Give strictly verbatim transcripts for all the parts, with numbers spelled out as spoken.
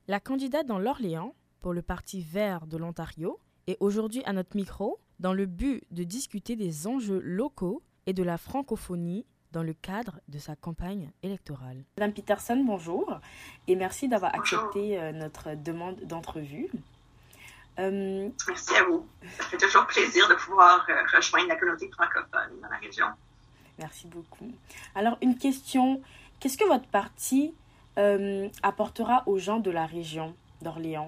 La candidate dans l'Orléans pour le Parti vert de l'Ontario est aujourd'hui à notre micro dans le but de discuter des enjeux locaux et de la francophonie dans le cadre de sa campagne électorale. Madame Peterson, bonjour et merci d'avoir accepté euh, notre demande d'entrevue. Euh... Merci à vous. Ça fait toujours plaisir de pouvoir euh, rejoindre la communauté francophone dans la région. Merci beaucoup. Alors, une question. Qu'est-ce que votre parti euh, apportera aux gens de la région d'Orléans?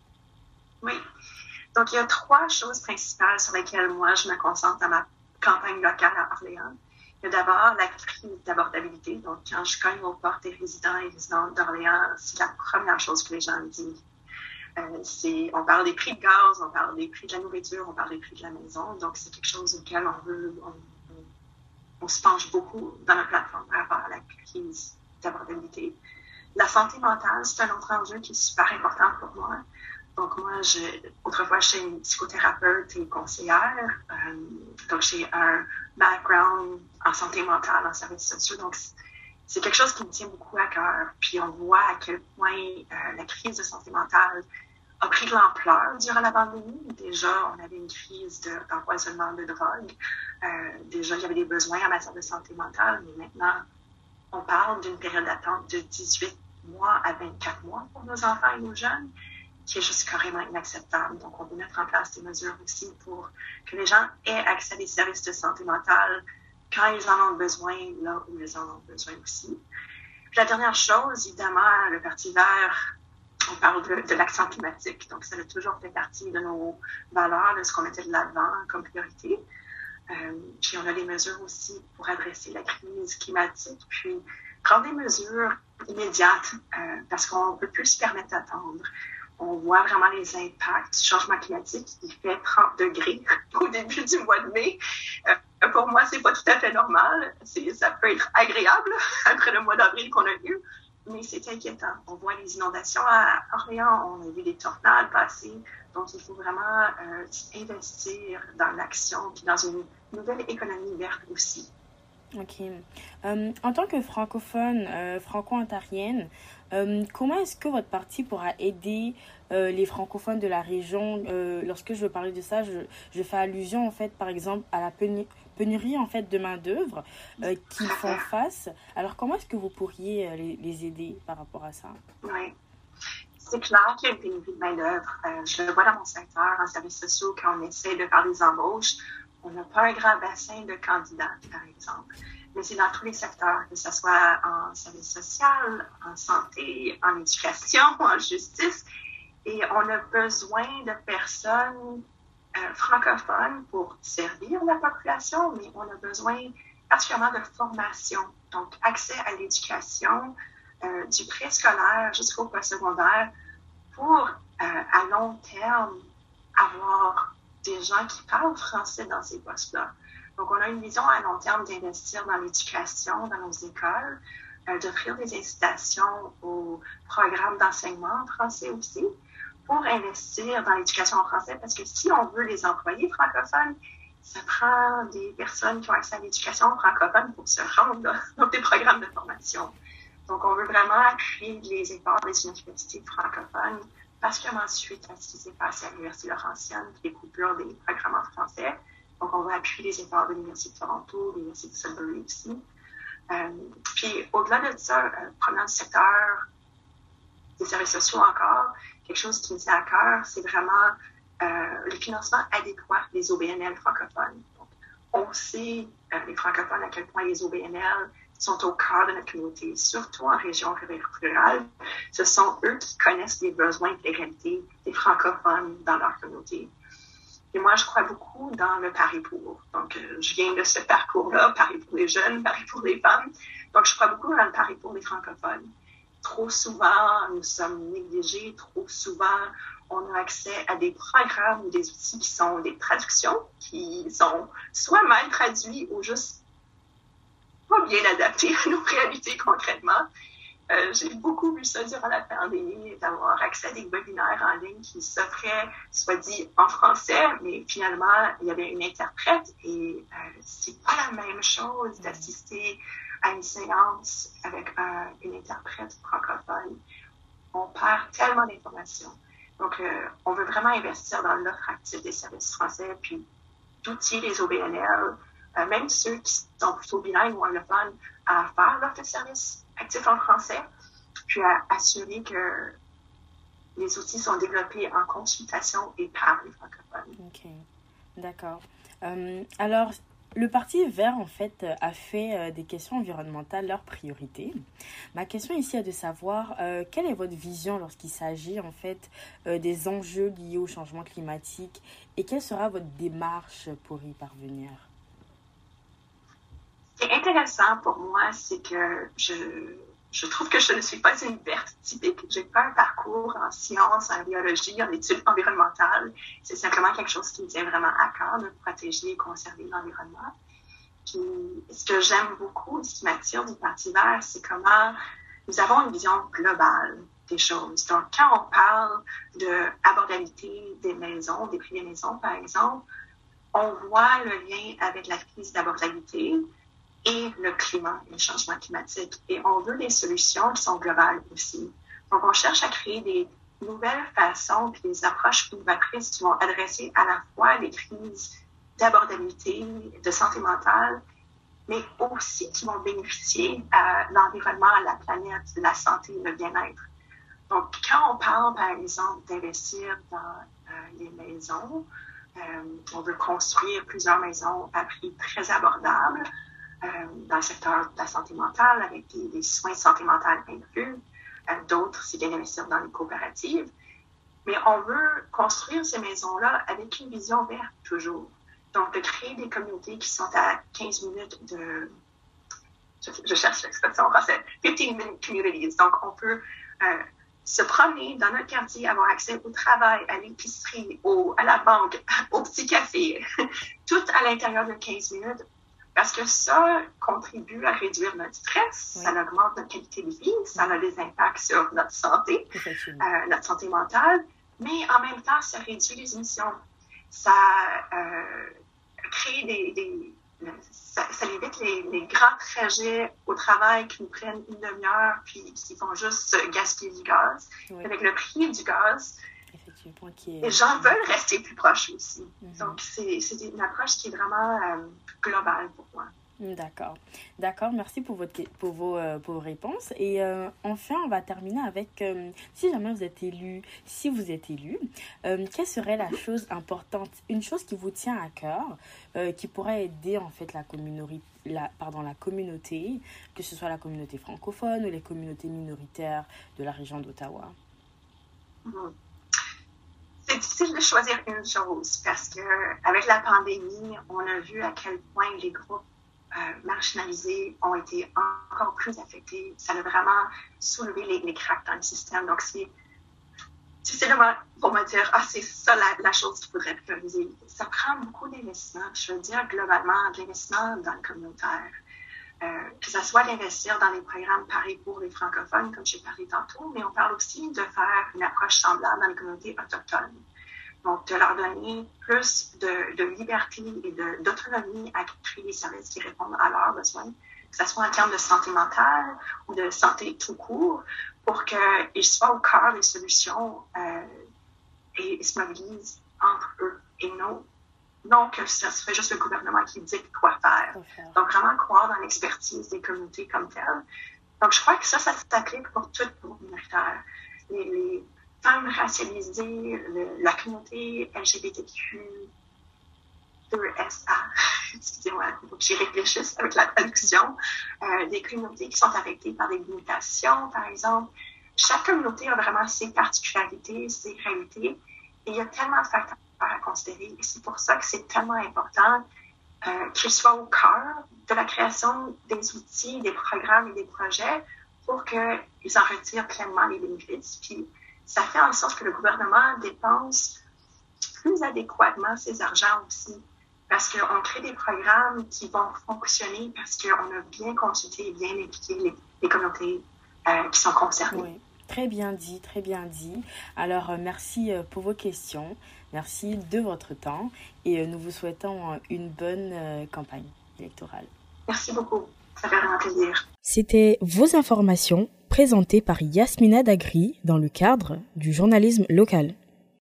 Oui. Donc, il y a trois choses principales sur lesquelles moi, je me concentre dans ma campagne locale à Orléans. Il y a d'abord la crise d'abordabilité. Donc, quand je cogne aux portes des résidents et résidentes d'Orléans, c'est la première chose que les gens me disent. Euh, c'est, on parle des prix de gaz, on parle des prix de la nourriture, on parle des prix de la maison. Donc, c'est quelque chose auquel on veut... On, on, on se penche beaucoup dans notre plateforme par rapport à la crise d'abordabilité. La santé mentale, c'est un autre enjeu qui est super important pour moi. Donc, moi, je, autrefois, j'étais une psychothérapeute et conseillère. Euh, donc, j'ai un background en santé mentale, en services sociaux. Donc, c'est, c'est quelque chose qui me tient beaucoup à cœur. Puis, on voit à quel point euh, la crise de santé mentale a pris de l'ampleur durant la pandémie. Déjà, on avait une crise de, d'empoisonnement de drogue. Euh, déjà, il y avait des besoins en matière de santé mentale, mais maintenant, on parle d'une période d'attente de dix-huit mois à vingt-quatre mois pour nos enfants et nos jeunes, qui est juste carrément inacceptable. Donc, on veut mettre en place des mesures aussi pour que les gens aient accès à des services de santé mentale quand ils en ont besoin, là où ils en ont besoin aussi. Puis la dernière chose, évidemment, le Parti vert, on parle de, de l'action climatique. Donc, ça a toujours fait partie de nos valeurs, de ce qu'on mettait de l'avant comme priorité. Euh, puis, on a des mesures aussi pour adresser la crise climatique, puis prendre des mesures immédiates euh, parce qu'on ne peut plus se permettre d'attendre. On voit vraiment les impacts du changement climatique. Il fait trente degrés au début du mois de mai. Euh, pour moi, c'est pas tout à fait normal. C'est, ça peut être agréable après le mois d'avril qu'on a eu, mais c'est inquiétant. On voit les inondations à Orléans, on a vu des tornades passer. Donc, il faut vraiment euh, investir dans l'action puis dans une nouvelle économie verte aussi. OK. Euh, en tant que francophone, euh, franco-ontarienne, euh, comment est-ce que votre parti pourra aider euh, les francophones de la région? euh, Lorsque je veux parler de ça, je, je fais allusion, en fait, par exemple, à la pénurie, pénurie en fait, de main-d'œuvre euh, qu'ils font face. Alors, comment est-ce que vous pourriez euh, les, les aider par rapport à ça? Oui. C'est clair qu'il y a une pénurie de main-d'œuvre. Euh, je le vois dans mon secteur, en services sociaux, quand on essaie de faire des embauches. On n'a pas un grand bassin de candidats, par exemple. Mais c'est dans tous les secteurs, que ce soit en service social, en santé, en éducation, en justice. Et on a besoin de personnes euh, francophones pour servir la population, mais on a besoin particulièrement de formation. Donc, accès à l'éducation, euh, du préscolaire jusqu'au postsecondaire, pour, euh, à long terme, avoir des gens qui parlent français dans ces postes-là. Donc, on a une vision à long terme d'investir dans l'éducation, dans nos écoles, euh, d'offrir des incitations aux programmes d'enseignement en français aussi, pour investir dans l'éducation en français, parce que si on veut les employés francophones, ça prend des personnes qui ont accès à l'éducation francophone pour se rendre dans des programmes de formation. Donc, on veut vraiment appuyer les efforts des universités francophones, particulièrement suite à ce qui s'est passé à l'Université Laurentienne, qui est coupure des programmes en français. Donc, on va appuyer les efforts de l'Université de Toronto, de l'Université de Sudbury aussi. Euh, puis, au-delà de ça, euh, prenant le secteur des services sociaux encore, quelque chose qui me tient à cœur, c'est vraiment euh, le financement adéquat des O B N L francophones. Donc, on sait, euh, les francophones, à quel point les O B N L sont au cœur de notre communauté, surtout en région rurale. Ce sont eux qui connaissent les besoins et les réalités des francophones dans leur communauté. Et moi, je crois beaucoup dans le pari pour. Donc, euh, je viens de ce parcours-là, pari pour les jeunes, pari pour les femmes. Donc, je crois beaucoup dans le pari pour les francophones. Trop souvent, nous sommes négligés. Trop souvent, on a accès à des programmes ou des outils qui sont des traductions, qui sont soit mal traduits ou juste pas bien adaptés à nos réalités concrètement. Euh, j'ai beaucoup vu ça durant la pandémie, d'avoir accès à des webinaires en ligne qui s'offraient, soit dit en français, mais finalement, il y avait une interprète et euh, c'est pas la même chose d'assister à une séance avec un, une interprète francophone. on perd tellement d'informations. Donc, euh, on veut vraiment investir dans l'offre active des services français, puis d'outiller les O B N L, euh, même ceux qui sont plutôt bilingues ou anglophones, à faire l'offre de services actifs en français, puis à assurer que les outils sont développés en consultation et par les francophones. Ok, d'accord. Euh, alors, le Parti vert, en fait, a fait euh, des questions environnementales leur priorité. Ma question ici est de savoir euh, quelle est votre vision lorsqu'il s'agit, en fait, euh, des enjeux liés au changement climatique et quelle sera votre démarche pour y parvenir? Ce qui est intéressant pour moi, c'est que je, je trouve que je ne suis pas une verte typique. Je n'ai pas un parcours en sciences, en biologie, en études environnementales. C'est simplement quelque chose qui me tient vraiment à cœur de protéger et conserver l'environnement. Puis, ce que j'aime beaucoup, ce qui m'attire du Parti vert, c'est comment nous avons une vision globale des choses. Donc, quand on parle de abordabilité des maisons, des prix des maisons, par exemple, on voit le lien avec la crise d'abordabilité et le climat et le changement climatique. Et on veut des solutions qui sont globales aussi. Donc, on cherche à créer des nouvelles façons et des approches innovatrices qui vont adresser à la fois les crises d'abordabilité, de santé mentale, mais aussi qui vont bénéficier à l'environnement, à la planète, la santé, le bien-être. Donc, quand on parle, par exemple, d'investir dans euh, les maisons, euh, on veut construire plusieurs maisons à prix très abordables, Euh, dans le secteur de la santé mentale, avec des, des soins de santé mentale inclus. Euh, d'autres, c'est d'investir dans les coopératives. Mais on veut construire ces maisons-là avec une vision verte, toujours. Donc, de créer des communautés qui sont à quinze minutes de... Je, je cherche l'expression en français. quinze minute communities. Donc, on peut euh, se promener dans notre quartier, avoir accès au travail, à l'épicerie, au, à la banque, au petit café, tout à l'intérieur de quinze minutes. Parce que ça contribue à réduire notre stress, oui. Ça augmente notre qualité de vie, ça a des impacts sur notre santé, euh, notre santé mentale, mais en même temps, ça réduit les émissions. Ça euh, crée des... des ça, ça évite les, les grands trajets au travail qui nous prennent une demi-heure puis qui font juste gaspiller du gaz. Oui. Avec le prix du gaz, Qui est... les gens veulent rester plus proches aussi. Mm-hmm. Donc, c'est, c'est une approche qui est vraiment euh, globale pour moi. D'accord. D'accord, merci pour, votre, pour, vos, euh, pour vos réponses. Et euh, enfin, on va terminer avec, euh, si jamais vous êtes élu, si vous êtes élu, euh, quelle serait la chose importante, une chose qui vous tient à cœur, euh, qui pourrait aider en fait la communauté, la, pardon, la communauté, que ce soit la communauté francophone ou les communautés minoritaires de la région d'Ottawa? Mm-hmm. C'est difficile de choisir une chose parce que avec la pandémie, on a vu à quel point les groupes euh, marginalisés ont été encore plus affectés. Ça a vraiment soulevé les, les cracks dans le système. Donc, c'est difficile pour me dire, ah, c'est ça la, la chose qu'il faudrait prioriser. Ça prend beaucoup d'investissement. Je veux dire, globalement, de l'investissement dans le communautaire. Euh, que ce soit d'investir dans les programmes pareils pour les francophones, comme j'ai parlé tantôt, mais on parle aussi de faire une approche semblable dans les communautés autochtones. Donc, de leur donner plus de, de liberté et de, d'autonomie à créer des services qui répondent à leurs besoins, que ce soit en termes de santé mentale ou de santé tout court, pour qu'ils soient au cœur des solutions euh, et, et se mobilisent entre eux et non Non que ce serait juste le gouvernement qui dicte quoi faire. Okay. Donc, vraiment croire dans l'expertise des communautés comme telles. Donc, je crois que ça, ça s'applique pour toutes les minoritaires. Les, les femmes racialisées, le, la communauté L G B T Q deux S A, excusez-moi, il faut que j'y réfléchisse avec la traduction, euh, des communautés qui sont affectées par des limitations, par exemple. Chaque communauté a vraiment ses particularités, ses réalités, et il y a tellement de facteurs à considérer. Et c'est pour ça que c'est tellement important euh, qu'ils soient au cœur de la création des outils, des programmes et des projets pour qu'ils en retirent pleinement les bénéfices. Puis ça fait en sorte que le gouvernement dépense plus adéquatement ses argents aussi. Parce qu'on crée des programmes qui vont fonctionner parce qu'on a bien consulté et bien éduqué les, les communautés euh, qui sont concernées. Oui. Très bien dit, très bien dit. Alors, euh, merci euh, pour vos questions. Merci de votre temps. Et euh, nous vous souhaitons euh, une bonne euh, campagne électorale. Merci beaucoup. Ça fait vraiment plaisir. C'était vos informations présentées par Yasmina Dagri dans le cadre du journalisme local.